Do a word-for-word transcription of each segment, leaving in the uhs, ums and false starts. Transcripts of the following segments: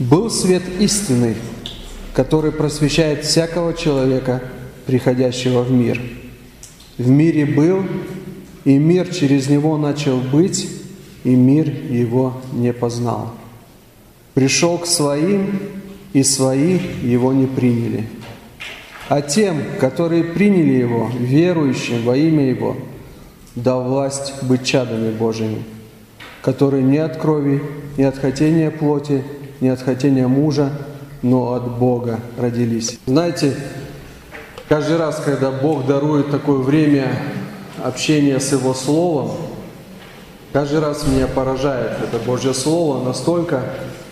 Был свет истинный, который просвещает всякого человека, приходящего в мир. В мире был, и мир через него начал быть, и мир его не познал. Пришел к своим, и свои его не приняли. А тем, которые приняли его, верующим во имя его, дал власть быть чадами Божьими, которые не от крови, не от хотения плоти, не от хотения мужа, но от Бога родились. Знаете, каждый раз, когда Бог дарует такое время общения с Его Словом, каждый раз меня поражает это Божье Слово настолько,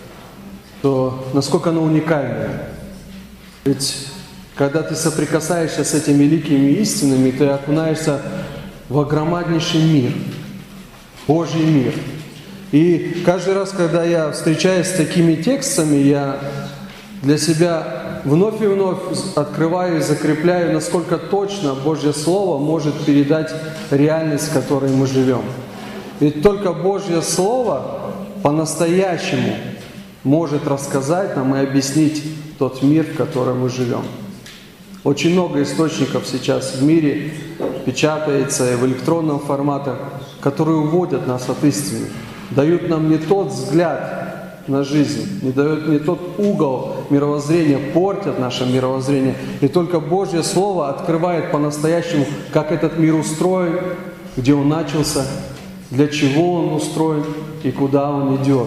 что насколько оно уникальное. Ведь когда ты соприкасаешься с этими великими истинами, ты окунаешься в огромнейший мир, Божий мир. И каждый раз, когда я встречаюсь с такими текстами, я для себя вновь и вновь открываю и закрепляю, насколько точно Божье Слово может передать реальность, в которой мы живем. Ведь только Божье Слово по-настоящему может рассказать нам и объяснить тот мир, в котором мы живем. Очень много источников сейчас в мире печатается и в электронном формате, которые уводят нас от истины, дают нам не тот взгляд на жизнь, не дают не тот угол мировоззрения, портят наше мировоззрение. И только Божье Слово открывает по-настоящему, как этот мир устроен, где он начался, для чего он устроен и куда он идет.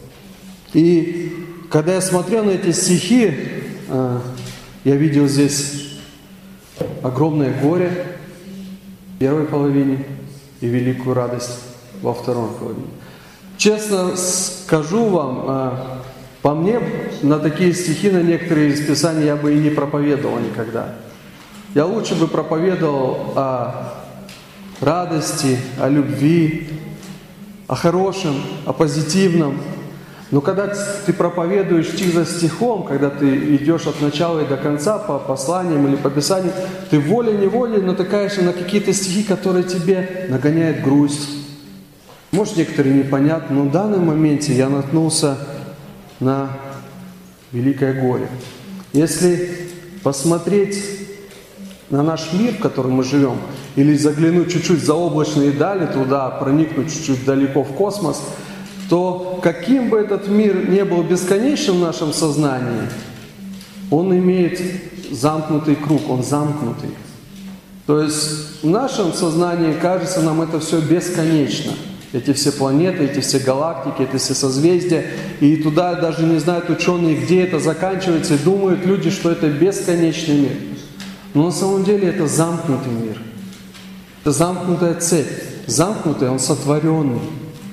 И когда я смотрел на эти стихи, я видел здесь огромное горе в первой половине и великую радость во второй половине. Честно скажу вам, по мне, на такие стихи, на некоторые из Писаний я бы и не проповедовал никогда. Я лучше бы проповедовал о радости, о любви, о хорошем, о позитивном. Но когда ты проповедуешь стих за стихом, когда ты идешь от начала и до конца по посланиям или по Писанию, ты волей-неволей натыкаешься на какие-то стихи, которые тебе нагоняют грусть. Может, некоторые непонятны, но в данном моменте я наткнулся на великое горе. Если посмотреть на наш мир, в котором мы живем, или заглянуть чуть-чуть за облачные дали, туда проникнуть чуть-чуть далеко в космос, то каким бы этот мир не был бесконечным в нашем сознании, он имеет замкнутый круг, он замкнутый. То есть в нашем сознании кажется нам это все бесконечно. Эти все планеты, эти все галактики, эти все созвездия. И туда даже не знают ученые, где это заканчивается, и думают люди, что это бесконечный мир. Но на самом деле это замкнутый мир. Это замкнутая цепь. Замкнутый, он сотворенный.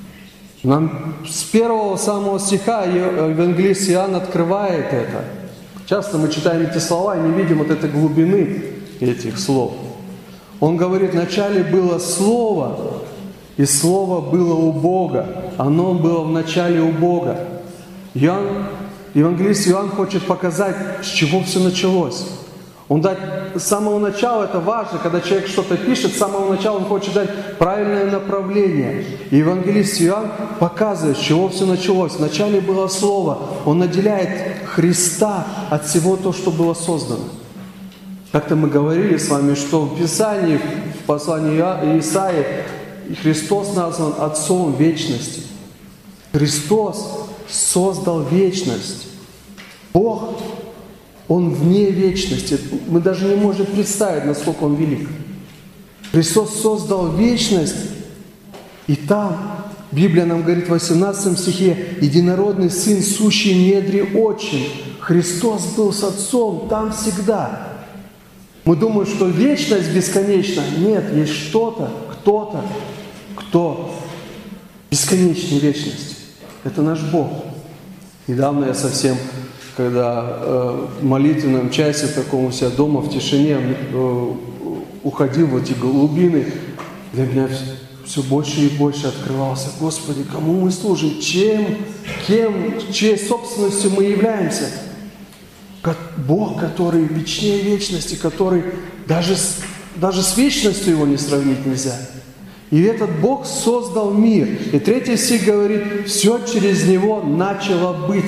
Нам с первого самого стиха евангелист Иоанн открывает это. Часто мы читаем эти слова и не видим вот этой глубины этих слов. Он говорит, вначале было Слово, и Слово было у Бога. Оно было в начале у Бога. Иоанн, евангелист Иоанн хочет показать, с чего все началось. Он дать с самого начала, это важно, когда человек что-то пишет, с самого начала он хочет дать правильное направление. И евангелист Иоанн показывает, с чего все началось. Вначале было Слово. Он отделяет Христа от всего того, что было создано. Как-то мы говорили с вами, что в Писании, в послании Исаии, Христос назван Отцом вечности. Христос создал вечность. Бог, Он вне вечности. Мы даже не можем представить, насколько Он велик. Христос создал вечность, и там, Библия нам говорит в восемнадцатом стихе, единородный Сын, сущий в недре отчим. Христос был с Отцом там всегда. Мы думаем, что вечность бесконечна. Нет, есть что-то, кто-то, кто бесконечная вечность. Это наш Бог. Недавно я совсем, когда э, в молитвенном часе таком у себя дома в тишине э, уходил в эти глубины, для меня все больше и больше открывался. Господи, кому мы служим? Чем, кем, чьей собственностью мы являемся? Как Бог, который вечнее вечности, который даже с, даже с вечностью Его не сравнить нельзя. И этот Бог создал мир. И третий стих говорит, все через Него начало быть.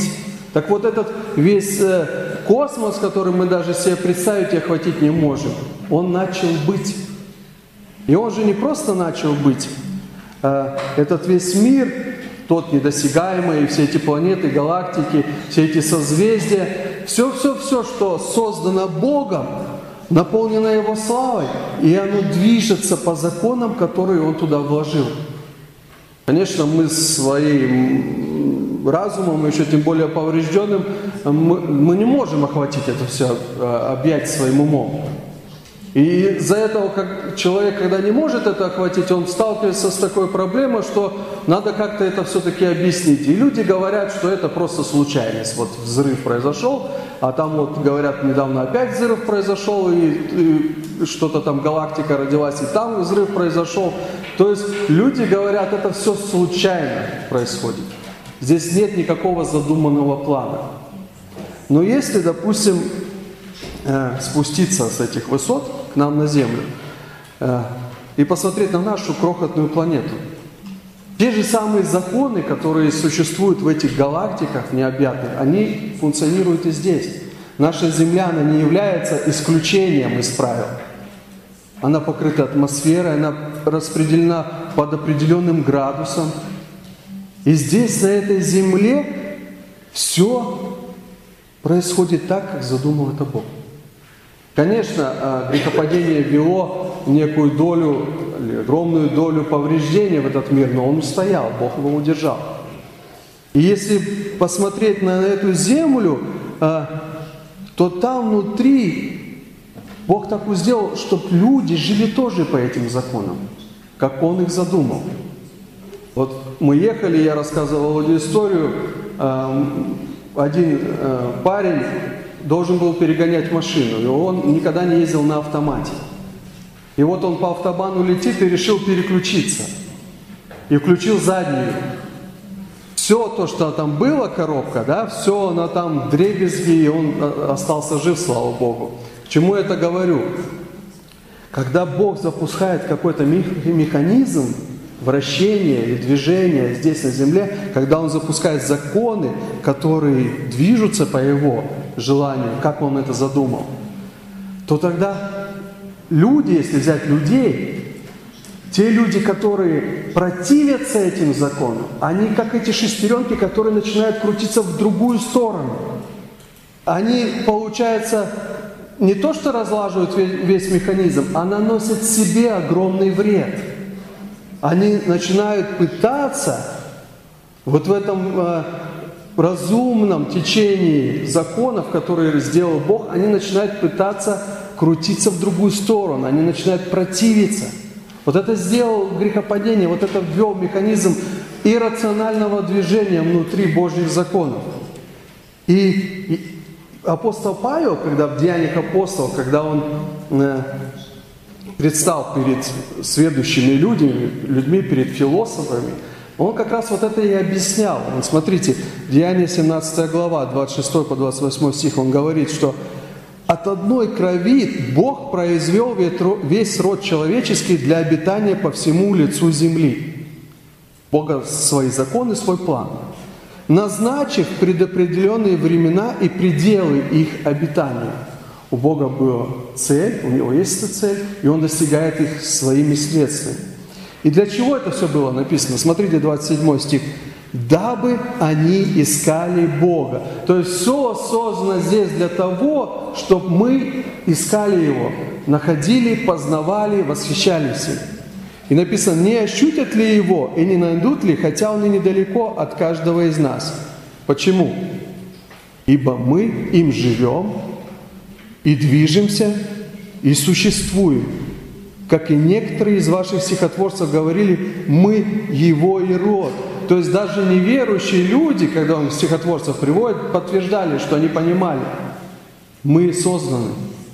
Так вот этот весь э, космос, который мы даже себе представить и охватить не можем, он начал быть. И он же не просто начал быть. Э, этот весь мир, тот недосягаемый, все эти планеты, галактики, все эти созвездия, все-все-все, что создано Богом, наполнено Его славой, и оно движется по законам, которые Он туда вложил. Конечно, мы своим разумом, еще тем более поврежденным, мы, мы не можем охватить это все, объять своим умом. И из-за этого, как человек, когда не может это охватить, он сталкивается с такой проблемой, что надо как-то это все-таки объяснить. И люди говорят, что это просто случайность. Вот взрыв произошел, а там вот говорят, недавно опять взрыв произошел, и, и что-то там галактика родилась, и там взрыв произошел. То есть люди говорят, это все случайно происходит. Здесь нет никакого задуманного плана. Но если, допустим, спуститься с этих высот к нам на Землю и посмотреть на нашу крохотную планету. Те же самые законы, которые существуют в этих галактиках необъятных, они функционируют и здесь. Наша Земля, она не является исключением из правил. Она покрыта атмосферой, она распределена под определенным градусом. И здесь, на этой Земле, все происходит так, как задумал это Бог. Конечно, грехопадение ввело некую долю, огромную долю повреждения в этот мир, но он устоял, Бог его удержал. И если посмотреть на эту землю, то там внутри Бог так сделал, чтобы люди жили тоже по этим законам, как Он их задумал. Вот мы ехали, я рассказывал эту историю, один парень должен был перегонять машину, и он никогда не ездил на автомате. И вот он по автобану летит и решил переключиться. И включил заднюю. Все то, что там было, коробка, да, все она там вдребезги, и он остался жив, слава Богу. К чему я это говорю? Когда Бог запускает какой-то механизм вращения и движения здесь на земле, когда Он запускает законы, которые движутся по Его желанию, как Он это задумал, то тогда люди, если взять людей, те люди, которые противятся этим законам, они как эти шестеренки, которые начинают крутиться в другую сторону. Они, получается, не то что разлаживают весь механизм, а наносят себе огромный вред. Они начинают пытаться вот в этом э, разумном течении законов, которые сделал Бог, они начинают пытаться крутиться в другую сторону, они начинают противиться. Вот это сделал грехопадение, вот это ввел механизм иррационального движения внутри Божьих законов. И, и апостол Павел, когда в Деяниях апостолов, когда он э, предстал перед сведущими людьми, людьми, перед философами, он как раз вот это и объяснял. Вот смотрите, Деяния семнадцатая глава, двадцать шестой по двадцать восьмой стих, он говорит, что от одной крови Бог произвел весь род человеческий для обитания по всему лицу земли. Бога свои законы, свой план. Назначив предопределенные времена и пределы их обитания. У Бога была цель, у Него есть эта цель, и Он достигает их своими следствиями. И для чего это все было написано? Смотрите, двадцать седьмой стих. «Дабы они искали Бога». То есть все создано здесь для того, чтобы мы искали Его, находили, познавали, восхищались им. И написано, не ощутят ли Его и не найдут ли, хотя Он и недалеко от каждого из нас. Почему? Ибо мы им живем и движемся, и существуем. Как и некоторые из ваших стихотворцев говорили, мы Его и род. То есть даже неверующие люди, когда он стихотворцев приводит, подтверждали, что они понимали, мы созданы.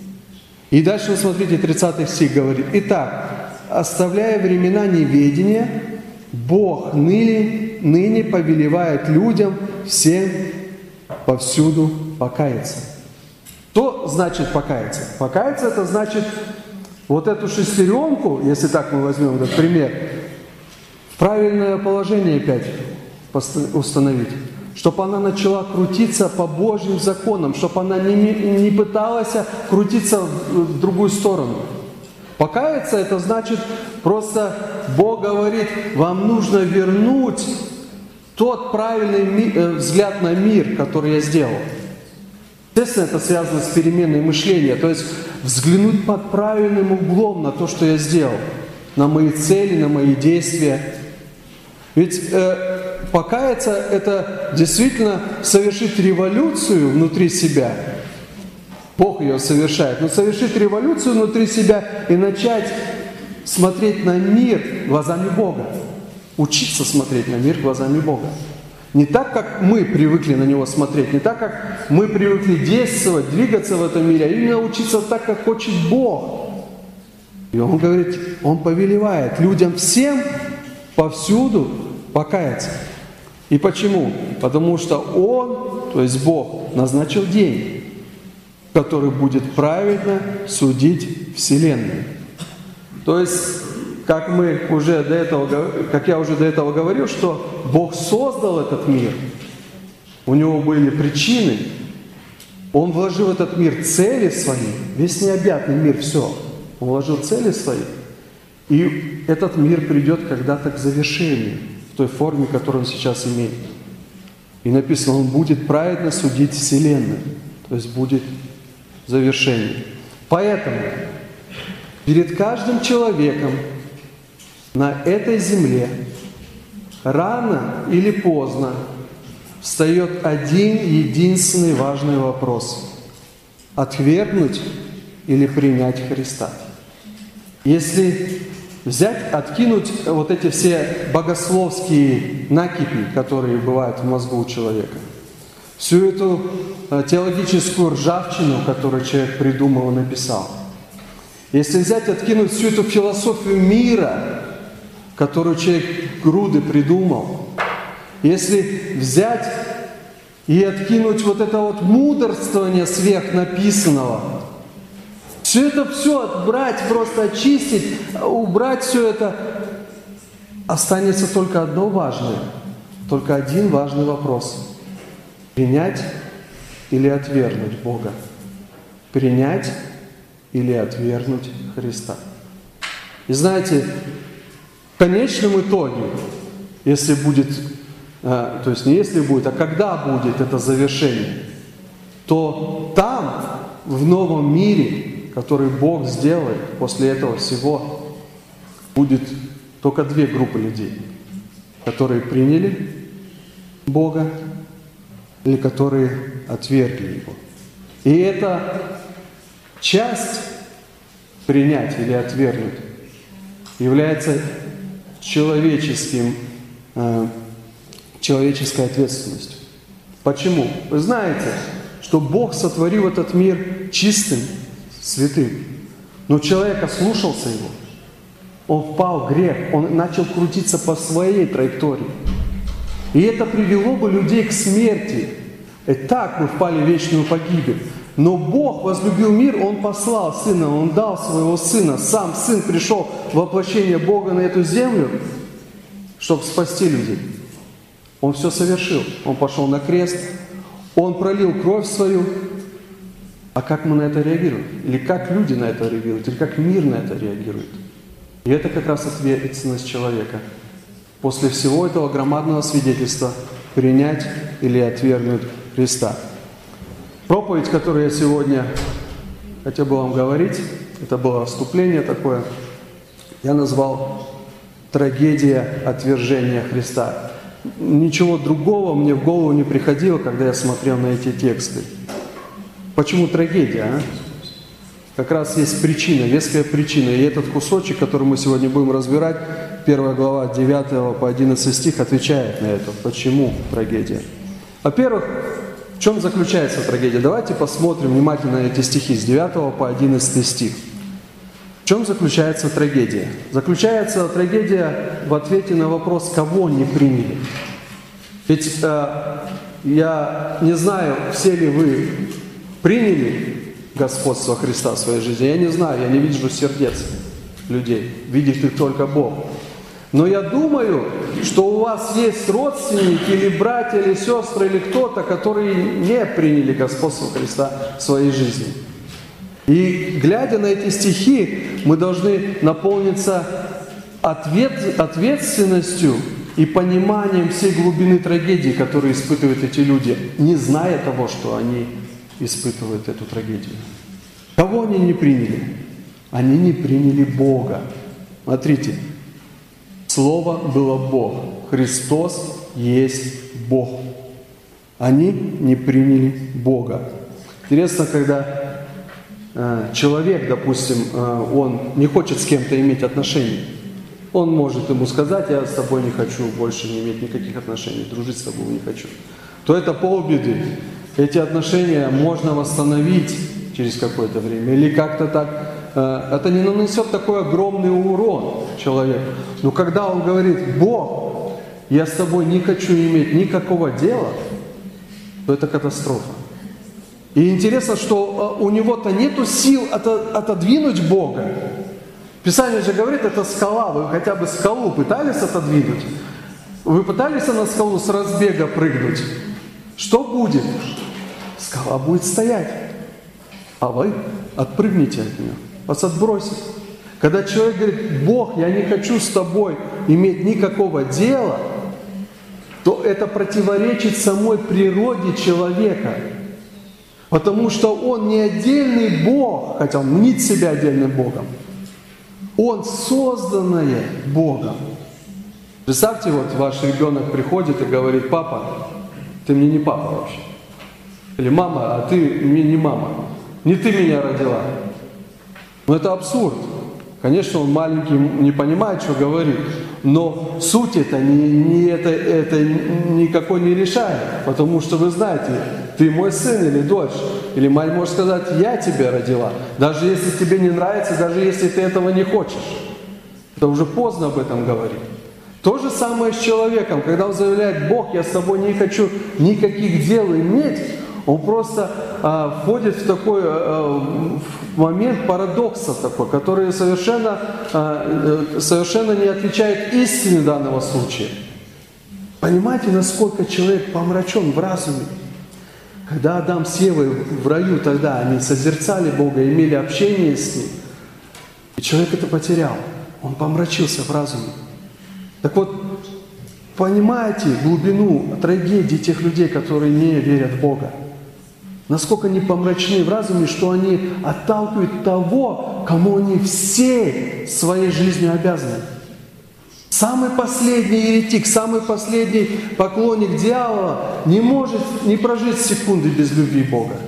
И дальше, вы смотрите, тридцатый стих говорит, «Итак, оставляя времена неведения, Бог ныне, ныне повелевает людям всем повсюду покаяться». Что значит покаяться? Покаяться – это значит вот эту шестеренку, если так мы возьмем этот пример, в правильное положение опять установить. чтобы она начала крутиться по Божьим законам, чтобы она не, не пыталась крутиться в другую сторону. Покаяться — это значит просто Бог говорит, вам нужно вернуть тот правильный ми- взгляд на мир, который я сделал. Естественно, это связано с переменой мышления, то есть взглянуть под правильным углом на то, что я сделал, на мои цели, на мои действия. Ведь э, покаяться — это действительно совершить революцию внутри себя. Бог ее совершает. Но совершить революцию внутри себя и начать смотреть на мир глазами Бога. Учиться смотреть на мир глазами Бога. Не так, как мы привыкли на него смотреть, не так, как мы привыкли действовать, двигаться в этом мире, а именно учиться так, как хочет Бог. И Он говорит, Он повелевает людям всем повсюду покаяться. И почему? Потому что Он, то есть Бог, назначил день, который будет правильно судить Вселенную. То есть, как мы уже до этого, как я уже до этого говорил, что Бог создал этот мир, у Него были причины, Он вложил в этот мир цели свои, весь необъятный мир, все, Он вложил цели свои, и этот мир придет когда-то к завершению, в той форме, которую он сейчас имеет. И написано, Он будет праведно судить Вселенную, то есть будет завершение. Поэтому перед каждым человеком на этой земле рано или поздно встает один единственный важный вопрос: отвергнуть или принять Христа. Если взять, откинуть вот эти все богословские накипи, которые бывают в мозгу у человека, всю эту теологическую ржавчину, которую человек придумал и написал, если взять, откинуть всю эту философию мира, которую человек груды придумал, если взять и откинуть вот это вот мудрствование сверхнаписанного, все это все отбрать, просто очистить, убрать все это, останется только одно важное, только один важный вопрос: принять или отвергнуть Бога, принять или отвергнуть Христа. И знаете, в конечном итоге, если будет, то есть не если будет, а когда будет это завершение, то там, в новом мире, который Бог сделает после этого всего, будет только две группы людей, которые приняли Бога или которые отвергли Его. И эта часть принять или отвергнуть является человеческим, э, человеческой ответственностью. Почему? Вы знаете, что Бог сотворил этот мир чистым, святым, но человек ослушался Его. Он впал в грех, он начал крутиться по своей траектории. И это привело бы людей к смерти. И так мы впали в вечную погибель. Но Бог возлюбил мир, Он послал Сына, Он дал Своего Сына. Сам Сын пришел в воплощение Бога на эту землю, чтобы спасти людей. Он все совершил. Он пошел на крест, Он пролил кровь свою. А как мы на это реагируем? Или как люди на это реагируют? Или как мир на это реагирует? И это как раз ответственность человека. После всего этого громадного свидетельства принять или отвергнуть Христа. Проповедь, которую я сегодня хотел бы вам говорить, это было вступление такое, я назвал «Трагедия отвержения Христа». Ничего другого мне в голову не приходило, когда я смотрел на эти тексты. Почему трагедия? А? Как раз есть причина, веская причина. И этот кусочек, который мы сегодня будем разбирать, первая глава, девятого по одиннадцатый стих, отвечает на это. Почему трагедия? Во-первых, в чем заключается трагедия? Давайте посмотрим внимательно на эти стихи с девятого по одиннадцатый стих. В чем заключается трагедия? Заключается трагедия в ответе на вопрос, кого не приняли. Ведь э, я не знаю, все ли вы приняли господство Христа в своей жизни. Я не знаю, я не вижу сердец людей. Видит их только Бог. Но я думаю, что у вас есть родственники или братья, или сестры, или кто-то, которые не приняли господство Христа в своей жизни. И глядя на эти стихи, мы должны наполниться ответ, ответственностью и пониманием всей глубины трагедии, которую испытывают эти люди, не зная того, что они испытывают эту трагедию. Кого они не приняли? Они не приняли Бога. Смотрите, Слово было Бог. Христос есть Бог. Они не приняли Бога. Интересно, когда э, человек, допустим, э, он не хочет с кем-то иметь отношений, он может ему сказать: я с тобой не хочу больше не иметь никаких отношений, дружить с тобой не хочу. То это полбеды. Эти отношения можно восстановить через какое-то время. Или как-то так, э, это не нанесет такой огромный урон человеку. Но когда он говорит: Бог, я с тобой не хочу иметь никакого дела, то это катастрофа. И интересно, что у него-то нету сил отодвинуть Бога. Писание же говорит, это скала. Вы хотя бы скалу пытались отодвинуть? Вы пытались на скалу с разбега прыгнуть? Что будет? Скала будет стоять. А вы отпрыгните от нее, вас отбросит. Когда человек говорит: Бог, я не хочу с тобой иметь никакого дела, то это противоречит самой природе человека. Потому что он не отдельный Бог, хотя он мнит себя отдельным Богом. Он созданное Богом. Представьте, вот ваш ребенок приходит и говорит: папа, ты мне не папа вообще. Или мама, а ты мне не мама. Не ты меня родила. Но это абсурд. Конечно, он маленький, не понимает, что говорит. Но суть это, не, не это, это никакой не решает. Потому что вы знаете, ты мой сын или дочь. Или мать может сказать: я тебя родила. Даже если тебе не нравится, даже если ты этого не хочешь. Это уже поздно об этом говорить. То же самое с человеком. Когда он заявляет: Бог, я с тобой не хочу никаких дел иметь, он просто а, входит в такой а, в момент парадокса такой, который совершенно, а, совершенно не отвечает истине данного случая. Понимаете, насколько человек помрачен в разуме? Когда Адам с Евой в раю тогда, они созерцали Бога, имели общение с Ним, и человек это потерял. Он помрачился в разуме. Так вот, понимаете глубину трагедии тех людей, которые не верят в Бога? Насколько они помрачны в разуме, что они отталкивают того, кому они всей своей жизнью обязаны. Самый последний еретик, самый последний поклонник дьявола не может не прожить секунды без любви Бога.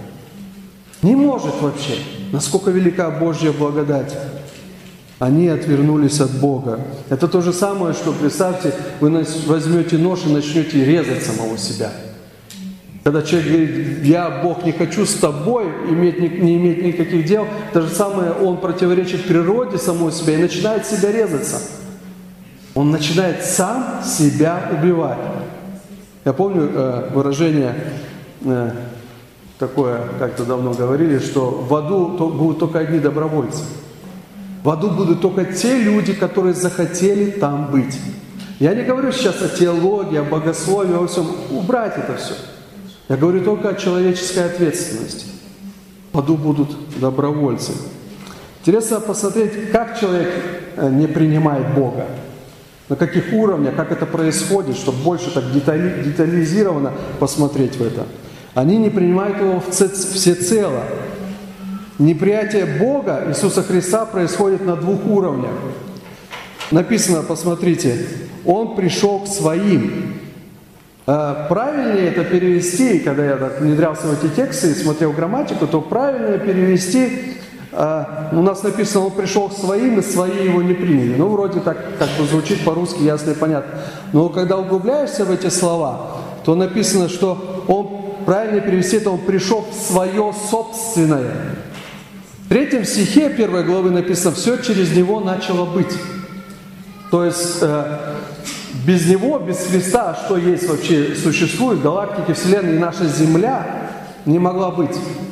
Не может вообще. Насколько велика Божья благодать. Они отвернулись от Бога. Это то же самое, что, представьте, вы возьмете нож и начнете резать самого себя. Когда человек говорит: я, Бог, не хочу с тобой иметь, не, не иметь никаких дел, то же самое, он противоречит природе самого себя и начинает себя резаться. Он начинает сам себя убивать. Я помню э, выражение э, такое, как-то давно говорили, что в аду то, будут только одни добровольцы. В аду будут только те люди, которые захотели там быть. Я не говорю сейчас о теологии, о богословии, о всем. Убрать это все. Я говорю только о человеческой ответственности. В аду будут добровольцы. Интересно посмотреть, как человек не принимает Бога. На каких уровнях, как это происходит, чтобы больше так детали, детализированно посмотреть в это. Они не принимают Его всецело. Неприятие Бога, Иисуса Христа, происходит на двух уровнях. Написано, посмотрите, Он пришел к своим. Правильнее это перевести, когда я так внедрялся в эти тексты и смотрел грамматику, то правильнее перевести, у нас написано, Он пришел к своим, и свои Его не приняли. Ну, вроде так как бы звучит по-русски ясно и понятно. Но когда углубляешься в эти слова, то написано, что Он, правильнее перевести, это Он пришел в свое собственное. В третьем стихе первой главы написано: все через Него начало быть. То есть э, без Него, без Христа, что есть вообще, существует, галактики, Вселенная и наша Земля не могла быть.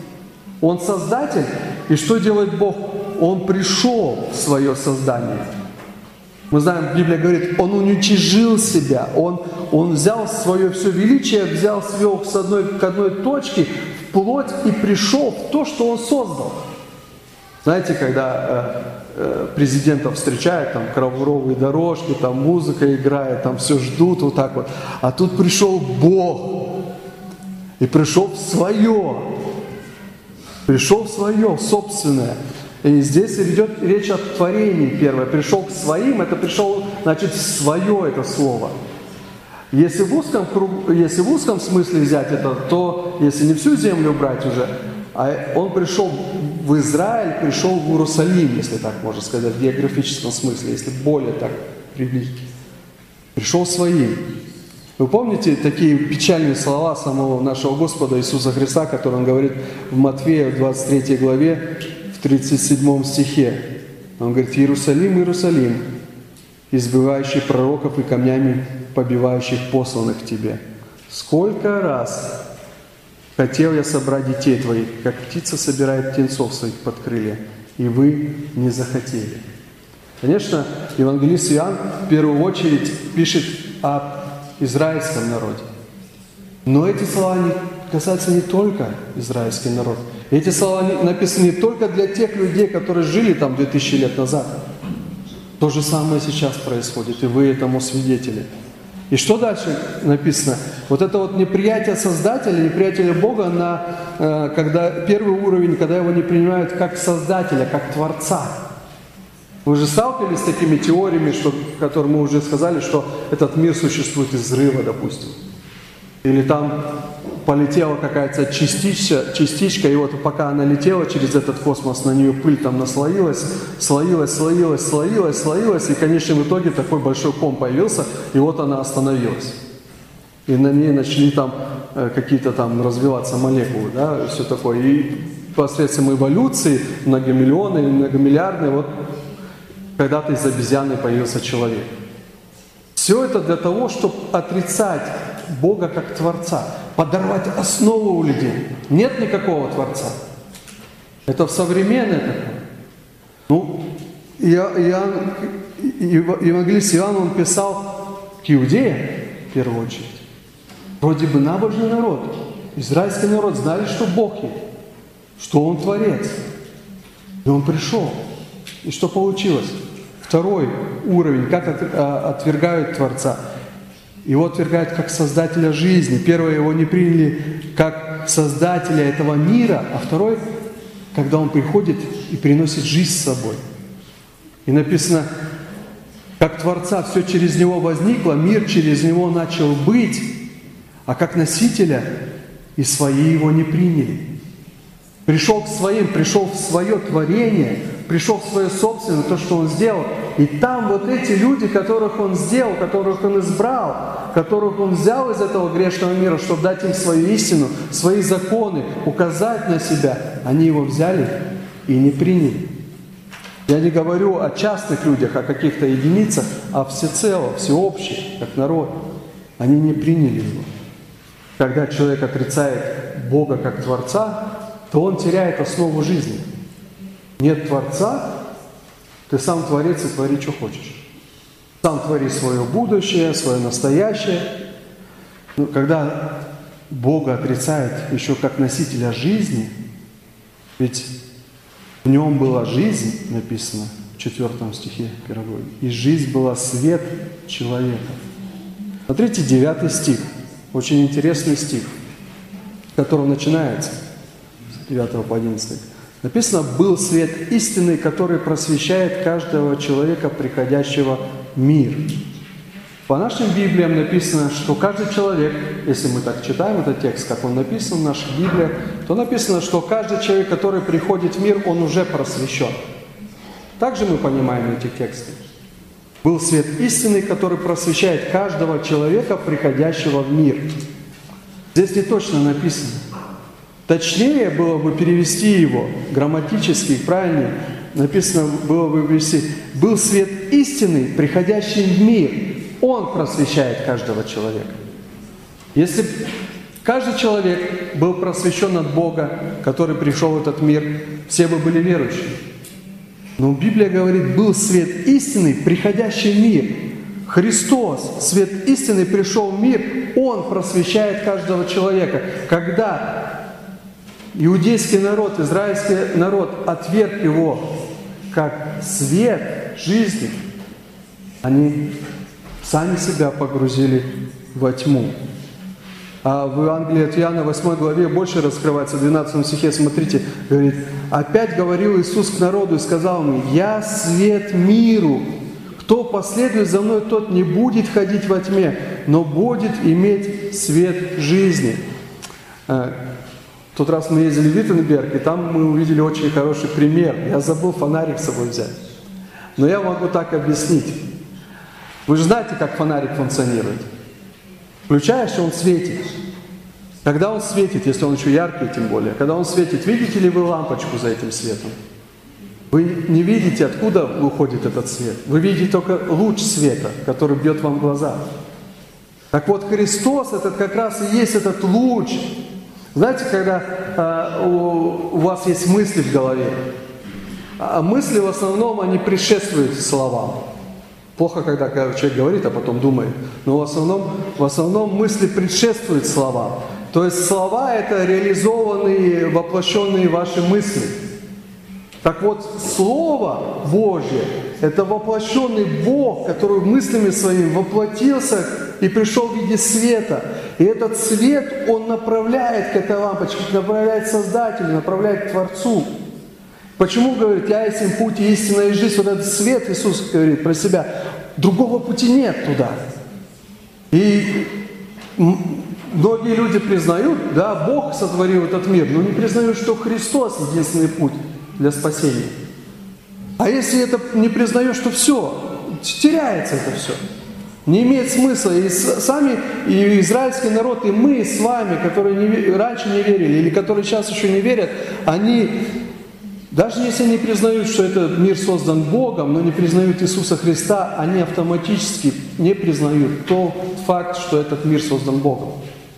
Он Создатель, и что делает Бог? Он пришел в свое создание. Мы знаем, Библия говорит, Он уничижил себя, Он, он взял свое все величие, взял, свел с одной, к одной точке, вплоть и пришел в то, что Он создал. Знаете, когда э, э, президентов встречают, там ковровые дорожки, там музыка играет, там все ждут вот так вот. А тут пришел Бог и пришел в свое, пришел в свое собственное. И здесь идет речь о творении первое. Пришел к своим, это пришел, значит, в свое это слово. Если в узком, кругу, если в узком смысле взять это, то если не всю землю брать уже, а он пришел в Израиль, пришел в Иерусалим, если так можно сказать, в географическом смысле, если более так приблизить. Пришел своим. Вы помните такие печальные слова самого нашего Господа Иисуса Христа, которые Он говорит в Матфея, в двадцать третьей главе, в тридцать седьмом стихе. Он говорит: «Иерусалим, Иерусалим, избивающий пророков и камнями побивающих посланных к тебе. Сколько раз хотел я собрать детей твоих, как птица собирает птенцов своих под крылья, и вы не захотели». Конечно, евангелист Иоанн в первую очередь пишет о израильском народе. Но эти слова не касаются не только израильского народа. Эти слова написаны не только для тех людей, которые жили там две тысячи лет назад. То же самое сейчас происходит, и вы этому свидетели. И что дальше написано? Вот это вот неприятие Создателя, неприятие Бога, на, когда первый уровень, когда его не принимают как Создателя, как Творца. Вы же сталкивались с такими теориями, что, которые мы уже сказали, что этот мир существует из взрыва, допустим. Или там полетела какая-то частичка, частичка, и вот пока она летела через этот космос, на нее пыль там наслоилась, слоилась, слоилась, слоилась, слоилась, и в конечном итоге такой большой ком появился, и вот она остановилась. И на ней начали там э, какие-то там развиваться молекулы, да, все такое. И посредством эволюции, многомиллионной, многомиллиардной, вот когда-то из обезьяны появился человек. Все это для того, чтобы отрицать Бога как Творца, подорвать основу у людей. Нет никакого Творца. Это в современное такое. Ну, Иоанн, евангелист Иоанн, он писал к иудеям, в первую очередь. Вроде бы набожный народ, израильский народ знали, что Бог есть, что Он Творец. И Он пришел. И что получилось? Второй уровень, как отвергают Творца. Его отвергают как Создателя жизни. Первое, его не приняли как Создателя этого мира, а второй, когда Он приходит и приносит жизнь с собой. И написано, как Творца все через Него возникло, мир через Него начал быть, а как носителя и свои Его не приняли. Пришел к своим, пришел в свое творение, пришел в свое собственное, то, что Он сделал. И там вот эти люди, которых Он сделал, которых Он избрал, которых Он взял из этого грешного мира, чтобы дать им свою истину, свои законы, указать на себя, они Его взяли и не приняли. Я не говорю о частных людях, о каких-то единицах, а всецело, всеобщих, как народ. Они не приняли Его. Когда человек отрицает Бога как Творца, то он теряет основу жизни. Нет Творца, ты сам Творец и твори, что хочешь. Сам твори свое будущее, свое настоящее. Но когда Бога отрицает еще как носителя жизни, ведь в Нем была жизнь, написано в четвертом стихе первой главы, и жизнь была свет человека. Смотрите, девятый стих, очень интересный стих, с которого начинается, с девятого по одиннадцатый. Написано: «Был свет истинный, который просвещает каждого человека, приходящего в мир». По нашим Библиям написано, что каждый человек, если мы так читаем этот текст, как он написан в наших Библиях, то написано, что каждый человек, который приходит в мир, он уже просвещен. Также мы понимаем эти тексты. «Был свет истинный, который просвещает каждого человека, приходящего в мир». Здесь не точно написано. Точнее было бы перевести его грамматически, правильнее написано было бы перевести: «Был свет истинный, приходящий в мир». Он просвещает каждого человека. Если каждый человек был просвещен от Бога, который пришел в этот мир, все бы были верующими. Но Библия говорит, был свет истины, приходящий в мир. Христос, свет истины, пришел в мир, Он просвещает каждого человека. Когда иудейский народ, израильский народ отверг Его как свет жизни, они сами себя погрузили во тьму. А в Евангелии от Иоанна, восьмой главе, больше раскрывается, в двенадцатом стихе, смотрите, говорит, «Опять говорил Иисус к народу и сказал ему, «Я свет миру, кто последует за мной, тот не будет ходить во тьме, но будет иметь свет жизни». В тот раз мы ездили в Виттенберг, и там мы увидели очень хороший пример. Я забыл фонарик с собой взять. Но я могу так объяснить. Вы же знаете, как фонарик функционирует. Включаешь, и он светит. Когда он светит, если он еще яркий, тем более, когда он светит, видите ли вы лампочку за этим светом? Вы не видите, откуда выходит этот свет. Вы видите только луч света, который бьет вам в глаза. Так вот, Христос, этот как раз и есть этот луч. Знаете, когда э, у, у вас есть мысли в голове, а мысли в основном, они предшествуют словам. Плохо, когда человек говорит, а потом думает. Но в основном, в основном мысли предшествуют словам. То есть слова – это реализованные, воплощенные ваши мысли. Так вот, Слово Божье – это воплощенный Бог, который мыслями своими воплотился и пришел в виде света. И этот свет, он направляет к этой лампочке, направляет Создателю, направляет к Творцу. Почему, говорит, я есть путь и истина и жизнь, вот этот свет, Иисус говорит про себя, другого пути нет туда. И многие люди признают, да, Бог сотворил этот мир, но не признают, что Христос единственный путь для спасения. А если это не признаешь, что все, теряется это все. Не имеет смысла. И сами, и израильский народ, и мы с вами, которые не, раньше не верили, или которые сейчас еще не верят, они... Даже если они признают, что этот мир создан Богом, но не признают Иисуса Христа, они автоматически не признают тот факт, что этот мир создан Богом.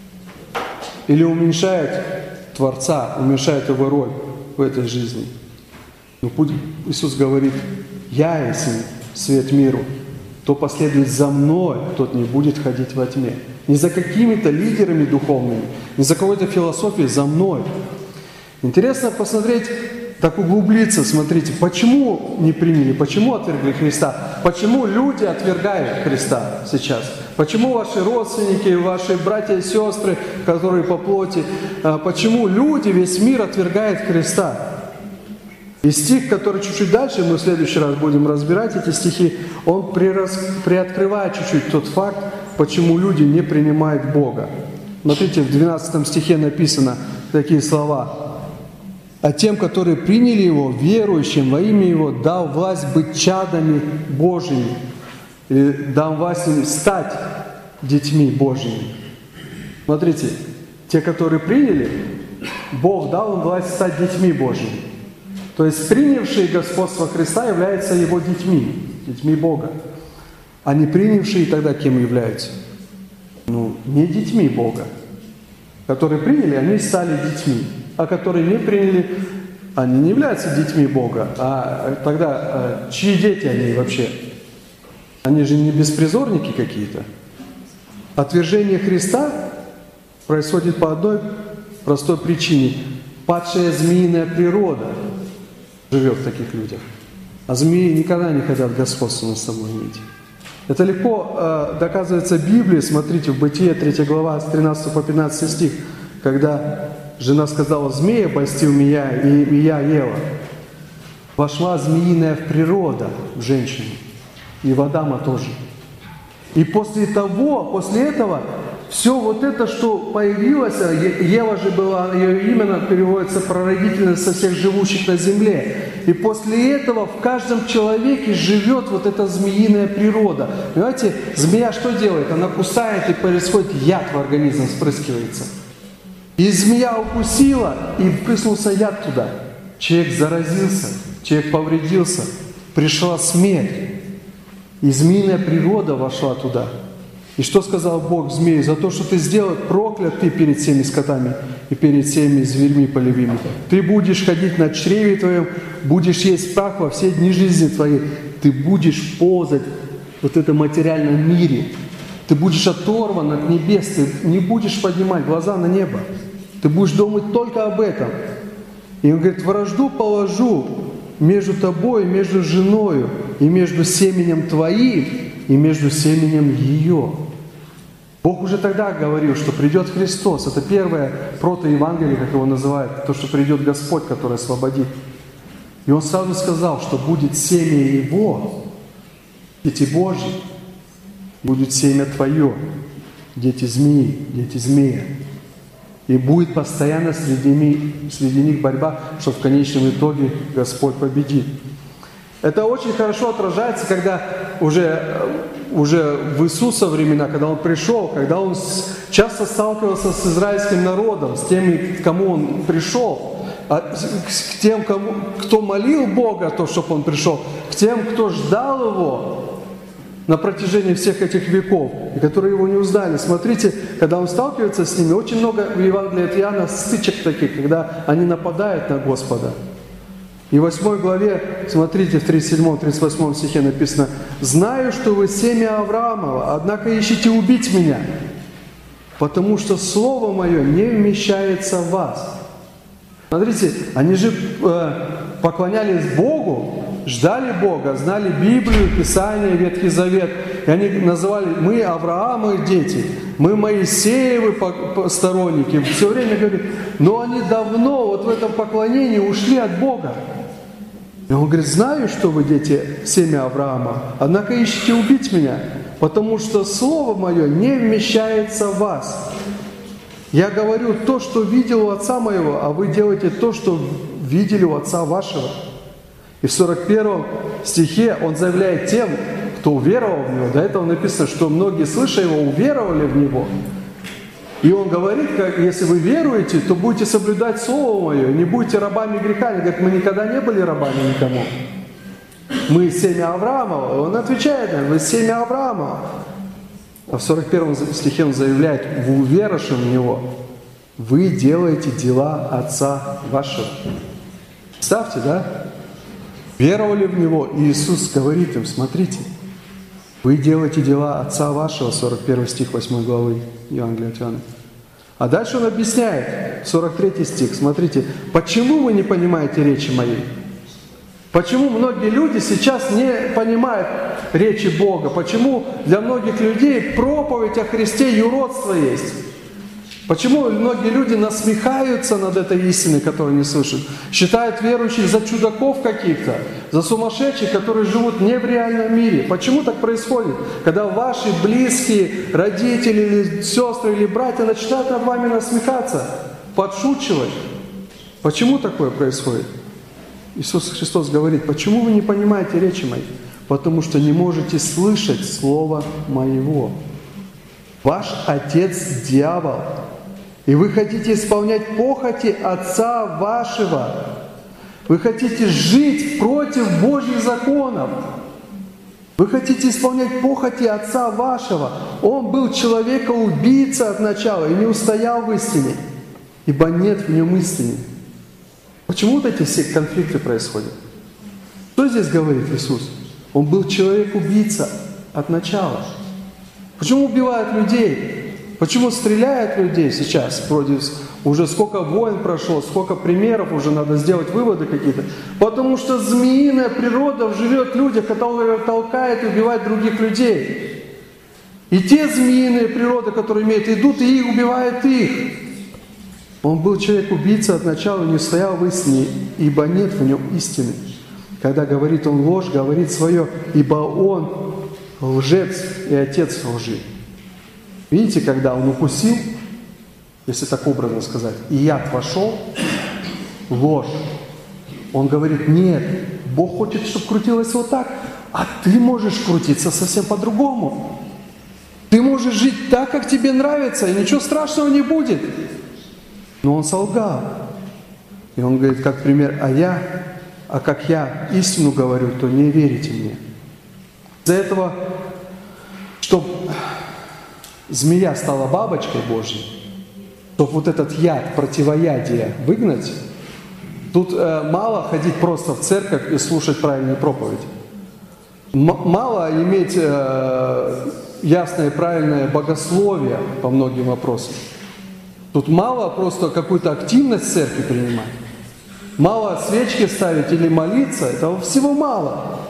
Или уменьшают Творца, уменьшают Его роль в этой жизни. Но путь, Иисус говорит, «Я есть свет миру, кто последует за Мной, тот не будет ходить во тьме». Не за какими-то лидерами духовными, не за какой-то философией, за Мной. Интересно посмотреть, так углубиться, смотрите, почему не приняли, почему отвергли Христа, почему люди отвергают Христа сейчас, почему ваши родственники, ваши братья и сестры, которые по плоти, почему люди, весь мир отвергает Христа. И стих, который чуть-чуть дальше, мы в следующий раз будем разбирать эти стихи, он прирас, приоткрывает чуть-чуть тот факт, почему люди не принимают Бога. Смотрите, в двенадцатом стихе написано такие слова. «А тем, которые приняли Его, верующим во имя Его, дал власть быть чадами Божьими». Или дал власть им стать детьми Божьими. Смотрите, те, которые приняли, Бог дал им власть стать детьми Божьими. То есть принявшие господство Христа являются Его детьми, детьми Бога. А не принявшие тогда кем являются? Ну, не детьми Бога. Которые приняли, они стали детьми. А которые не приняли, они не являются детьми Бога. А тогда чьи дети они вообще? Они же не беспризорники какие-то. Отвержение Христа происходит по одной простой причине. Падшая змеиная природа живет в таких людях. А змеи никогда не хотят господства над собой иметь. Это легко э, доказывается Библией. Смотрите, в Бытие, третья глава, с тринадцатого по пятнадцатый стих, когда жена сказала, змея польстил меня, и я ела. Вошла змеиная природа в женщину, и в Адама тоже. И после того, после этого, все вот это, что появилось, Ева же была, ее имя переводится прародительница со всех живущих на земле. И после этого в каждом человеке живет вот эта змеиная природа. Понимаете, змея что делает? Она кусает, и происходит яд в организм, впрыскивается. И змея укусила, и впрыснулся яд туда. Человек заразился, человек повредился, пришла смерть. И змеиная природа вошла туда. И что сказал Бог змею? За то, что ты сделал, проклят ты перед всеми скотами и перед всеми зверьми полевыми. Ты будешь ходить на чреве твоем, будешь есть прах во все дни жизни твоей. Ты будешь ползать вот в этом материальном мире. Ты будешь оторван от небес, ты не будешь поднимать глаза на небо. Ты будешь думать только об этом. И он говорит, вражду положу между тобой, между женою, и между семенем твоим, и между семенем ее. Бог уже тогда говорил, что придет Христос. Это первое протоевангелие, как его называют, то, что придет Господь, который освободит. И Он сразу сказал, что будет семя Его, дети Божьи, будет семя Твое, дети змеи, дети змея. И будет постоянно среди них, среди них борьба, что в конечном итоге Господь победит. Это очень хорошо отражается, когда уже, уже в Иисуса времена, когда Он пришел, когда Он часто сталкивался с израильским народом, с теми, к кому Он пришел, к тем, кому, кто молил Бога, то, чтобы Он пришел, к тем, кто ждал Его на протяжении всех этих веков, и которые Его не узнали. Смотрите, когда Он сталкивается с ними, очень много в Евангелии от Иоанна стычек таких, когда они нападают на Господа. И в восьмой главе, смотрите, в тридцать седьмом тридцать восьмом стихе написано: «Знаю, что вы семя Авраамова, однако ищете убить меня, потому что слово мое не вмещается в вас». Смотрите, они же э, поклонялись Богу, ждали Бога, знали Библию, Писание, Ветхий Завет. И они называли: мы Авраамовы дети, мы Моисеевы сторонники. Все время говорят, но они давно вот в этом поклонении ушли от Бога. И он говорит: знаю, что вы дети семя Авраама, однако ищете убить меня, потому что слово мое не вмещается в вас. Я говорю то, что видел у отца моего, а вы делаете то, что видели у отца вашего. И в сорок первом стихе он заявляет тем, кто уверовал в Него. До этого написано, что многие, слыша Его, уверовали в Него. И он говорит, как, если вы веруете, то будете соблюдать Слово Мое, не будете рабами греха. Он говорит, мы никогда не были рабами никому. Мы семя Авраамова. Он отвечает, вы семя Авраамова. А в сорок первом стихе он заявляет, в уверовавшем в Него вы делаете дела Отца вашего. Представьте, да? Веровали в Него, и Иисус говорит им, смотрите, вы делаете дела Отца вашего, сорок первый стих восьмой главы Евангелия от Иоанна. А дальше он объясняет, сорок третий стих, смотрите, почему вы не понимаете речи моей? Почему многие люди сейчас не понимают речи Бога? Почему для многих людей проповедь о Христе юродство есть? Почему многие люди насмехаются над этой истиной, которую не слышат? Считают верующих за чудаков каких-то, за сумасшедших, которые живут не в реальном мире. Почему так происходит? Когда ваши близкие, родители, или сестры, или братья начинают над вами насмехаться, подшучивать. Почему такое происходит? Иисус Христос говорит, почему вы не понимаете речи моей? Потому что не можете слышать Слово Моего. Ваш отец – дьявол, и вы хотите исполнять похоти отца вашего. Вы хотите жить против Божьих законов. Вы хотите исполнять похоти отца вашего. Он был человека-убийца от начала и не устоял в истине, ибо нет в нем истины. Почему вот эти все конфликты происходят? Что здесь говорит Иисус? Он был человек-убийца от начала. Почему убивают людей? Почему стреляют людей сейчас? Вроде уже сколько войн прошло, сколько примеров, уже надо сделать выводы какие-то. Потому что змеиная природа живет в людях, которая толкает и убивает других людей. И те змеиные природы, которые имеют, идут и их убивают их. Он был человек-убийца от начала, не стоял в истине, ибо нет в нем истины. Когда говорит он ложь, говорит свое, ибо он лжец и отец лжи. Видите, когда он укусил, если так образно сказать, и яд вошел, ложь. Он говорит, нет, Бог хочет, чтобы крутилось вот так, а ты можешь крутиться совсем по-другому. Ты можешь жить так, как тебе нравится, и ничего страшного не будет. Но он солгал. И он говорит, как пример, а я, а как я истину говорю, то не верите мне. Из-за этого, чтобы змея стала бабочкой Божьей, чтобы вот этот яд, противоядие выгнать, тут э, мало ходить просто в церковь и слушать правильную проповедь. М- мало иметь э, ясное и правильное богословие по многим вопросам. Тут мало просто какую-то активность в церкви принимать. Мало свечки ставить или молиться. Этого всего мало.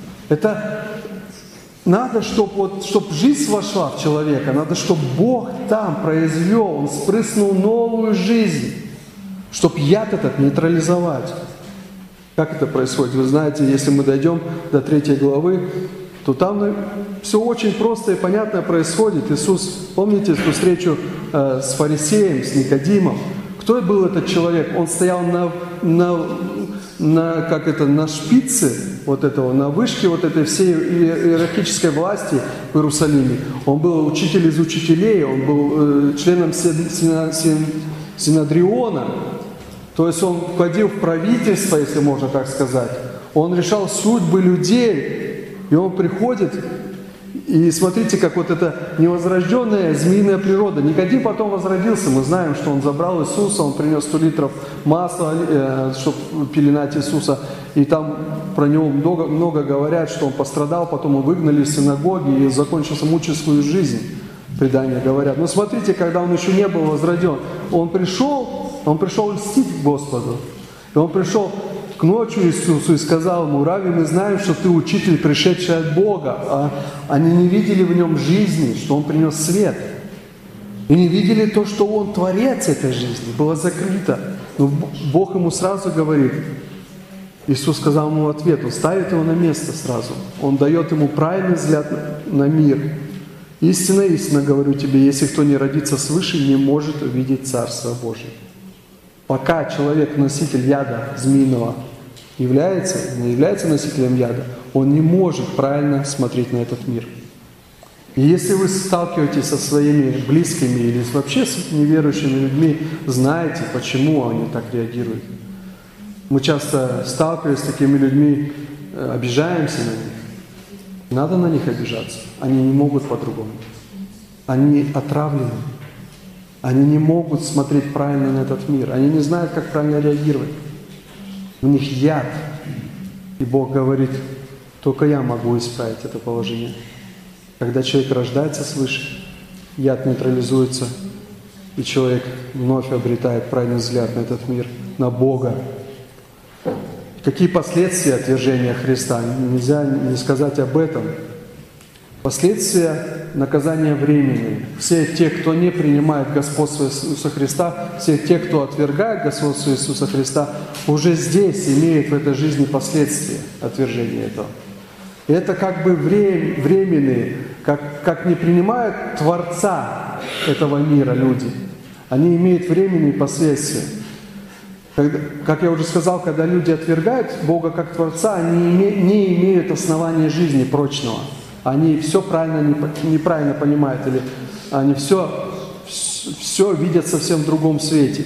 Это надо, чтобы вот, чтоб жизнь вошла в человека. Надо, чтобы Бог там произвел, Он спрыснул новую жизнь, чтобы яд этот нейтрализовать. Как это происходит? Вы знаете, если мы дойдем до третьей главы, то там все очень просто и понятно происходит. Иисус, помните эту встречу э, с фарисеем, с Никодимом? Кто был этот человек? Он стоял на, на, на, как это, на шпице вот этого, на вышке вот этой всей иерархической власти в Иерусалиме. Он был учитель из учителей, он был э, членом сина, син, Синодриона. То есть он входил в правительство, если можно так сказать. Он решал судьбы людей. И он приходит, и смотрите, как вот эта невозрожденная змеиная природа. Никодим потом возродился. Мы знаем, что он забрал Иисуса, он принес сто литров масла, э, чтобы пеленать Иисуса. И там про него много, много говорят, что он пострадал, потом его выгнали из синагоги и закончился мучительскую жизнь. Предания говорят. Но смотрите, когда он еще не был возроден, он пришел, он пришел льстить Господу. И он пришел к ночи Иисусу и сказал ему: «Рави, мы знаем, что ты учитель, пришедший от Бога». А они не видели в нем жизни, что он принес свет. И не видели то, что он творец этой жизни. Было закрыто. Но Бог ему сразу говорит, Иисус сказал ему в ответ, Он ставит его на место сразу. Он дает ему правильный взгляд на мир. «Истинно, истинно говорю тебе, если кто не родится свыше, не может увидеть Царство Божие». Пока человек носитель яда змеиного является, не является носителем яда, он не может правильно смотреть на этот мир. И если вы сталкиваетесь со своими близкими или вообще с неверующими людьми, знаете, почему они так реагируют. Мы часто сталкиваемся с такими людьми, обижаемся на них. Надо на них обижаться. Они не могут по-другому. Они отравлены. Они не могут смотреть правильно на этот мир. Они не знают, как правильно реагировать. У них яд. И Бог говорит, только я могу исправить это положение. Когда человек рождается свыше, яд нейтрализуется, и человек вновь обретает правильный взгляд на этот мир, на Бога. Какие последствия отвержения Христа? Нельзя не сказать об этом. Последствия наказания временные. Все те, кто не принимает господство Иисуса Христа, все те, кто отвергает господство Иисуса Христа, уже здесь имеют в этой жизни последствия отвержения этого. И это как бы временные, как, как не принимают Творца этого мира люди, они имеют временные последствия. Когда, как я уже сказал, когда люди отвергают Бога как Творца, они име, не имеют основания жизни прочного. Они все правильно, неправильно понимают, или они все, все видят совсем в другом свете.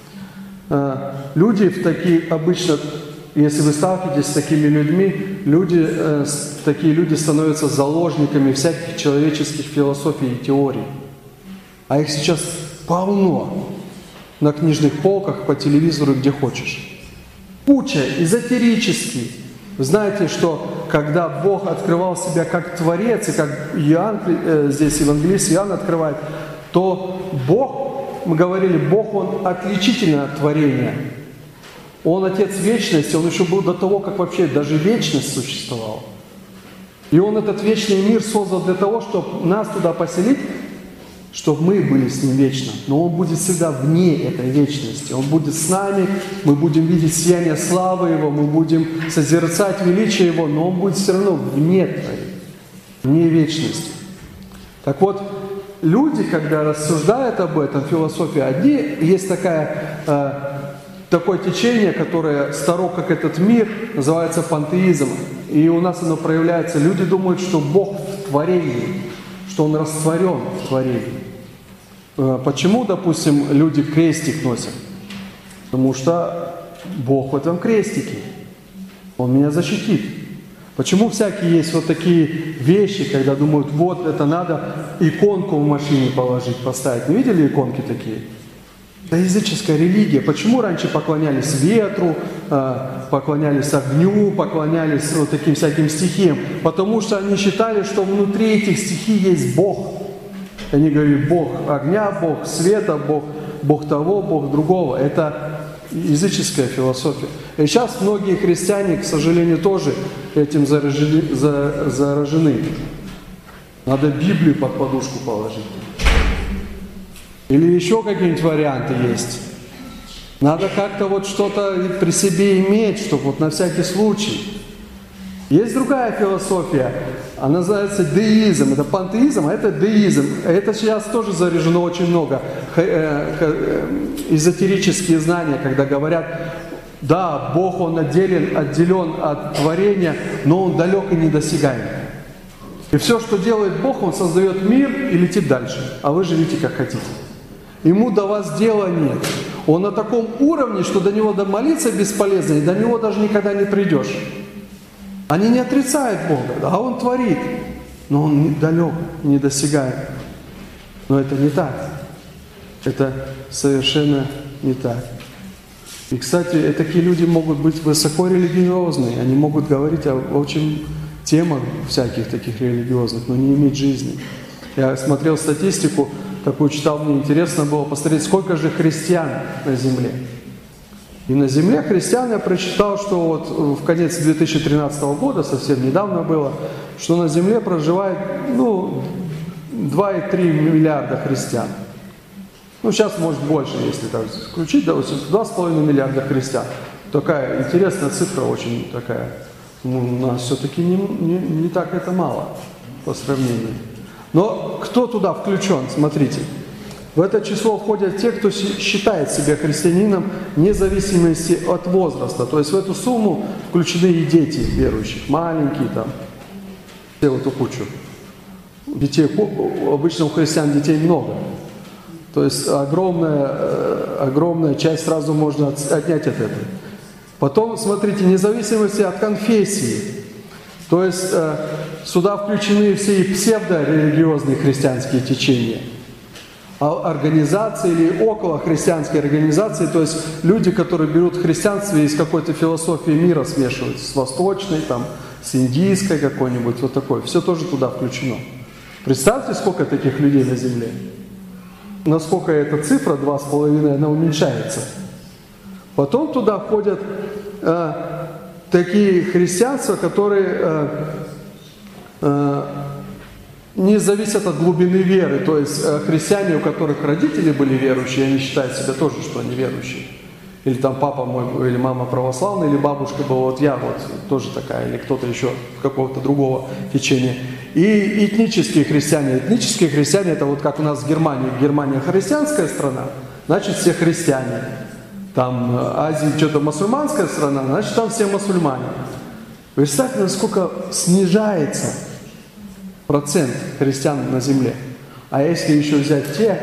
Люди в такие, обычно, если вы сталкиваетесь с такими людьми, люди, такие люди становятся заложниками всяких человеческих философий и теорий. А их сейчас полно на книжных полках, по телевизору, где хочешь. Куча эзотерических. Вы знаете, что когда Бог открывал себя как Творец, и как Иоанн, э, здесь евангелист Иоанн открывает, то Бог, мы говорили, Бог, Он отличительно от творения. Он Отец вечности, Он еще был до того, как вообще даже вечность существовала. И Он этот вечный мир создал для того, чтобы нас туда поселить, чтобы мы были с Ним вечно. Но Он будет всегда вне этой вечности. Он будет с нами, мы будем видеть сияние славы Его, мы будем созерцать величие Его, но Он будет все равно вне твоей, вне вечности. Так вот, люди, когда рассуждают об этом, философия, одни, есть такая, э, такое течение, которое старо, как этот мир, называется пантеизм. И у нас оно проявляется. Люди думают, что Бог в творении, что Он растворен в творении. Почему, допустим, люди крестик носят? Потому что Бог в этом крестике. Он меня защитит. Почему всякие есть вот такие вещи, когда думают, вот это надо иконку в машине положить, поставить. Не видели иконки такие? Это языческая религия. Почему раньше поклонялись ветру, поклонялись огню, поклонялись вот таким всяким стихиям? Потому что они считали, что внутри этих стихий есть Бог. Они говорили, Бог огня, Бог света, Бог, Бог того, Бог другого. Это языческая философия. И сейчас многие христиане, к сожалению, тоже этим заражены. заражены. Надо Библию под подушку положить. Или еще какие-нибудь варианты есть. Надо как-то вот что-то при себе иметь, чтобы вот на всякий случай. Есть другая философия, она называется деизм. Это пантеизм, а это деизм. Это сейчас тоже заряжено очень много. Эзотерические знания, когда говорят, да, Бог, Он отделен, отделен от творения, но Он далек и недосягаем. И все, что делает Бог, Он создает мир и летит дальше. А вы живите как хотите. Ему до вас дела нет. Он на таком уровне, что до Него домолиться бесполезно, и до Него даже никогда не придешь. Они не отрицают Бога, а Он творит. Но Он далек, недосягаем. Но это не так. Это совершенно не так. И, кстати, такие люди могут быть высоко религиозные. Они могут говорить о очень темах всяких таких религиозных, но не иметь жизни. Я смотрел статистику, такую читал, мне интересно было посмотреть, сколько же христиан на земле. И на земле христиан я прочитал, что вот в конец две тысячи тринадцатого года, совсем недавно было, что на земле проживает, ну, два и три миллиарда христиан. Ну, сейчас может больше, если так включить, да, два с половиной миллиарда христиан. Такая интересная цифра, очень такая. Ну, у нас все-таки не, не, не так это мало по сравнению. Но кто туда включен? Смотрите. В это число входят те, кто считает себя христианином вне зависимости от возраста. То есть в эту сумму включены и дети верующих, маленькие там, все в эту кучу. Детей, обычно у христиан детей много. То есть огромная, огромная часть сразу можно отнять от этого. Потом, смотрите, независимости от конфессии. То есть сюда включены все и псевдорелигиозные христианские течения. Организации или околохристианские организации, то есть люди, которые берут христианство и из какой-то философии мира смешивают, с восточной, там, с индийской какой-нибудь, вот такой. Все тоже туда включено. Представьте, сколько таких людей на земле. Насколько эта цифра, два с половиной, она уменьшается. Потом туда входят э, такие христианства, которые э, э, не зависят от глубины веры. То есть э, христиане, у которых родители были верующие, они считают себя тоже, что они верующие. Или там папа мой, или мама православная, или бабушка была, вот я вот тоже такая, или кто-то еще какого-то другого течения. И этнические христиане. Этнические христиане, это вот как у нас в Германии. Германия христианская страна, значит все христиане. Там Азия что-то мусульманская страна, значит там все мусульмане. Представьте, насколько снижается процент христиан на земле. А если еще взять те,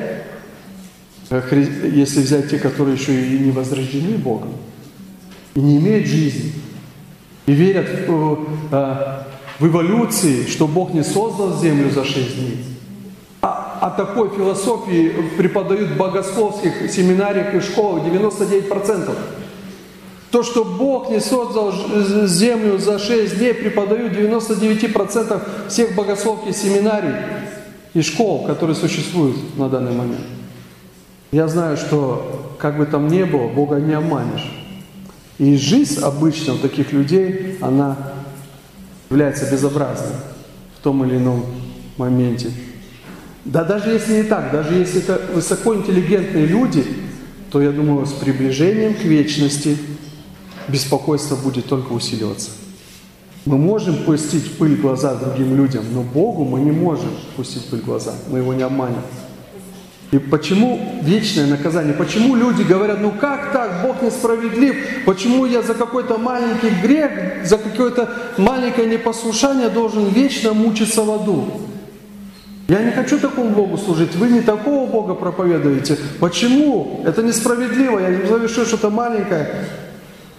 если взять те, которые еще и не возрождены Богом, и не имеют жизни, и верят в, в эволюции, что Бог не создал землю за шесть дней, а, а такой философии преподают в богословских семинариях и школах девяносто девять процентов. То, что Бог не создал землю за шесть дней, преподают девяносто девять процентов всех богословских семинарий и школ, которые существуют на данный момент. Я знаю, что как бы там ни было, Бога не обманешь. И жизнь обычно у таких людей, она является безобразной в том или ином моменте. Да даже если не так, даже если это высокоинтеллигентные люди, то, я думаю, с приближением к вечности беспокойство будет только усиливаться. Мы можем пустить пыль в глаза другим людям, но Богу мы не можем пустить пыль в глаза, мы Его не обманем. И почему вечное наказание? Почему люди говорят, ну как так, Бог несправедлив? Почему я за какой-то маленький грех, за какое-то маленькое непослушание должен вечно мучиться в аду? Я не хочу такому Богу служить, вы не такого Бога проповедуете. Почему? Это несправедливо, я не совершил что-то маленькое,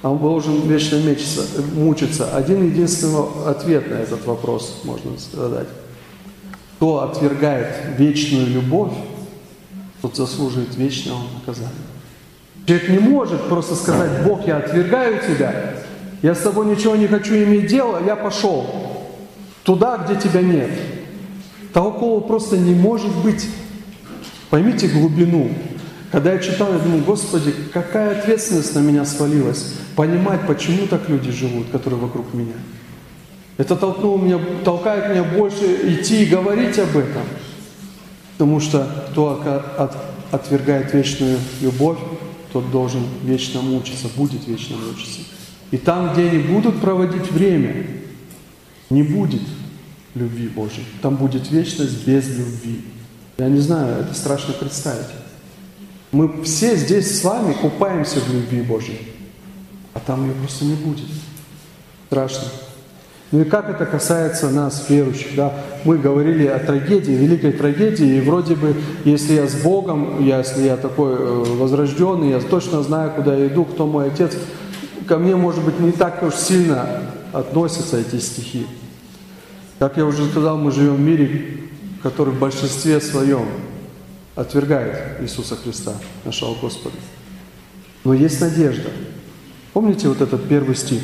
а он должен вечно мучиться, мучиться. Один единственный ответ на этот вопрос можно задать. Кто отвергает вечную любовь, тот заслуживает вечного наказания. Человек не может просто сказать: Бог, я отвергаю тебя, я с тобой ничего не хочу иметь дела, я пошел туда, где тебя нет. Такого просто не может быть. Поймите глубину. Когда я читал, я думал: Господи, какая ответственность на меня свалилась. Понимать, почему так люди живут, которые вокруг меня. Это толкнуло меня, толкает меня больше идти и говорить об этом. Потому что кто отвергает вечную любовь, тот должен вечно мучиться, будет вечно мучиться. И там, где они будут проводить время, не будет любви Божьей. Там будет вечность без любви. Я не знаю, это страшно представить. Мы все здесь с вами купаемся в любви Божьей, а там ее просто не будет. Страшно. Ну и как это касается нас, верующих, да? Мы говорили о трагедии, великой трагедии, и вроде бы, если я с Богом, если я такой возрожденный, я точно знаю, куда я иду, кто мой Отец, ко мне, может быть, не так уж сильно относятся эти стихи. Как я уже сказал, мы живем в мире, который в большинстве своем отвергает Иисуса Христа, нашего Господа. Но есть надежда. Помните вот этот первый стих?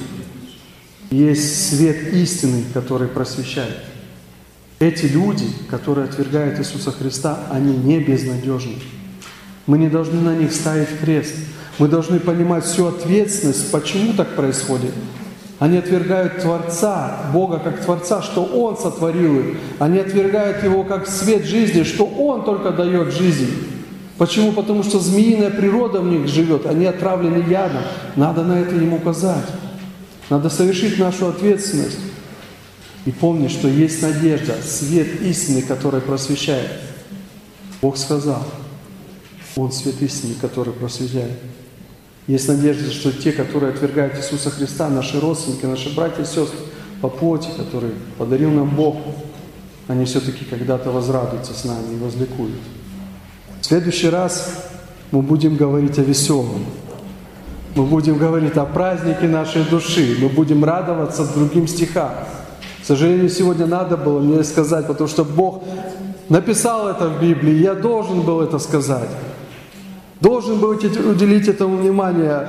Есть свет истины, который просвещает. Эти люди, которые отвергают Иисуса Христа, они не безнадежны. Мы не должны на них ставить крест. Мы должны понимать всю ответственность, почему так происходит. Они отвергают Творца, Бога как Творца, что Он сотворил их. Они отвергают Его как свет жизни, что Он только дает жизнь. Почему? Потому что змеиная природа в них живет, они отравлены ядом. Надо на это им указать. Надо совершить нашу ответственность. И помни, что есть надежда, свет истины, который просвещает. Бог сказал, Он свет истины, который просвещает. Есть надежда, что те, которые отвергают Иисуса Христа, наши родственники, наши братья и сестры по плоти, которые подарил нам Бог, они все-таки когда-то возрадуются с нами и возликуют. В следующий раз мы будем говорить о веселом. Мы будем говорить о празднике нашей души. Мы будем радоваться другим стихам. К сожалению, сегодня надо было мне сказать, потому что Бог написал это в Библии, и я должен был это сказать. Должен был уделить этому внимание.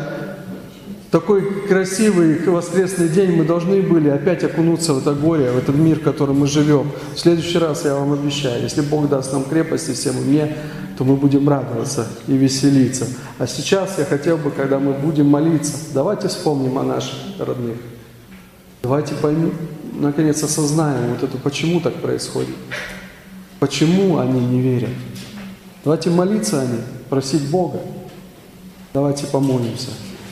Такой красивый воскресный день мы должны были опять окунуться в это горе, в этот мир, в котором мы живем. В следующий раз я вам обещаю, если Бог даст нам крепости всем и мне, то мы будем радоваться и веселиться. А сейчас я хотел бы, когда мы будем молиться, давайте вспомним о наших родных. Давайте поймем, наконец осознаем вот это, почему так происходит. Почему они не верят. Давайте молиться о них, просить Бога. Давайте помолимся.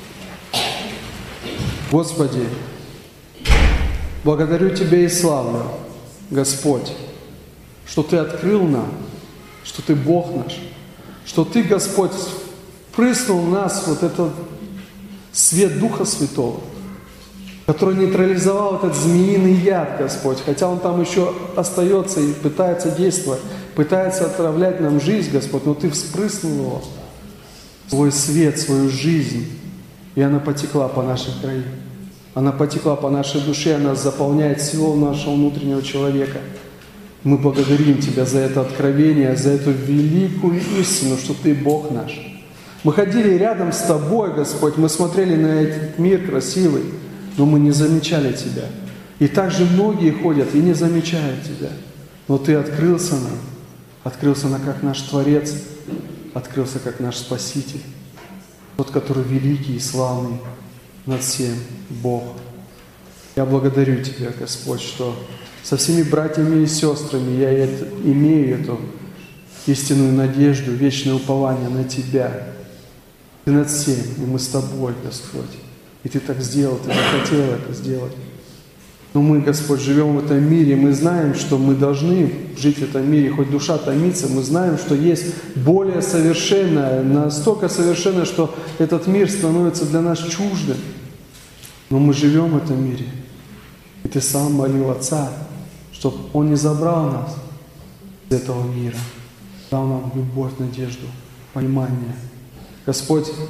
Господи, благодарю Тебя и славлю, Господь, что Ты открыл нам, что Ты Бог наш, что Ты, Господь, впрыснул в нас вот этот свет Духа Святого, который нейтрализовал этот змеиный яд, Господь, хотя он там еще остается и пытается действовать, пытается отравлять нам жизнь, Господь, но Ты вспрыснул его, свой свет, свою жизнь, и она потекла по нашей крови. Она потекла по нашей душе, она заполняет всего нашего внутреннего человека. Мы благодарим Тебя за это откровение, за эту великую истину, что Ты Бог наш. Мы ходили рядом с Тобой, Господь, мы смотрели на этот мир красивый, но мы не замечали Тебя. И также многие ходят и не замечают Тебя. Но Ты открылся нам, открылся нам как наш Творец, открылся как наш Спаситель. Тот, который великий и славный над всем Бог. Я благодарю Тебя, Господь, что со всеми братьями и сестрами я это, имею эту истинную надежду, вечное упование на Тебя. Ты над всем, и мы с Тобой, Господь. И Ты так сделал, Ты захотел это сделать. Но мы, Господь, живем в этом мире, мы знаем, что мы должны жить в этом мире, хоть душа томится, мы знаем, что есть более совершенное, настолько совершенное, что этот мир становится для нас чуждым. Но мы живем в этом мире. И Ты сам молил Отца, чтобы Он не забрал нас из этого мира, дал нам любовь, надежду, понимание. Господь,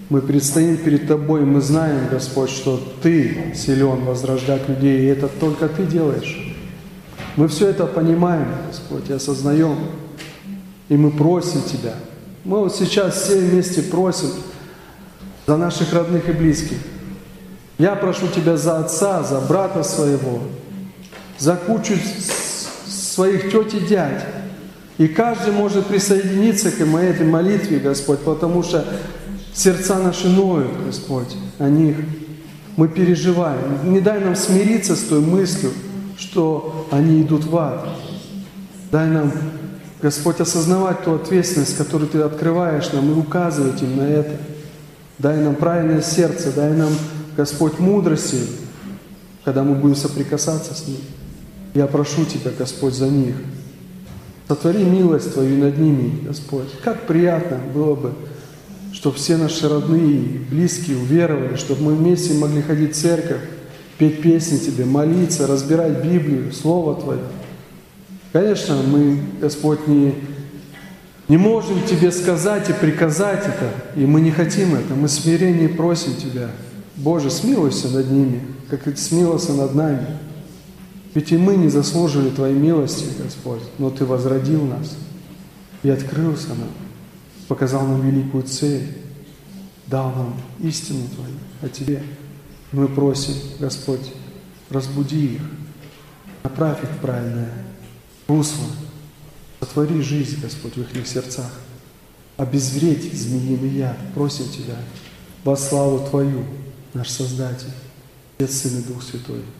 Мы предстоим перед Тобой, и мы знаем, Господь, что Ты силен возрождать людей, и это только Ты делаешь. Мы все это понимаем, Господь, и осознаем, и мы просим Тебя. Мы вот сейчас все вместе просим за наших родных и близких. Я прошу Тебя за отца, за брата своего, за кучу своих тет и дядь. И каждый может присоединиться к моей этой молитве, Господь, потому что сердца наши ноют, Господь, о них. Мы переживаем. Не дай нам смириться с той мыслью, что они идут в ад. Дай нам, Господь, осознавать ту ответственность, которую Ты открываешь нам, и указывать им на это. Дай нам правильное сердце, дай нам, Господь, мудрости, когда мы будем соприкасаться с ним. Я прошу Тебя, Господь, за них. Сотвори милость Твою над ними, Господь. Как приятно было бы, чтобы все наши родные и близкие уверовали, чтобы мы вместе могли ходить в церковь, петь песни Тебе, молиться, разбирать Библию, Слово Твое. Конечно, мы, Господь, не, не можем Тебе сказать и приказать это, и мы не хотим это. Мы в смирении просим Тебя. Боже, смилуйся над ними, как и Ты смиловался над нами. Ведь и мы не заслужили Твоей милости, Господь, но Ты возродил нас и открылся нам, показал нам великую цель, дал нам истину Твою о Тебе. Мы просим, Господь, разбуди их, направь их в правильное русло, сотвори жизнь, Господь, в их сердцах, обезвредь змеиный яд. Просим Тебя во славу Твою, наш Создатель, Отец, Сын и Дух Святой.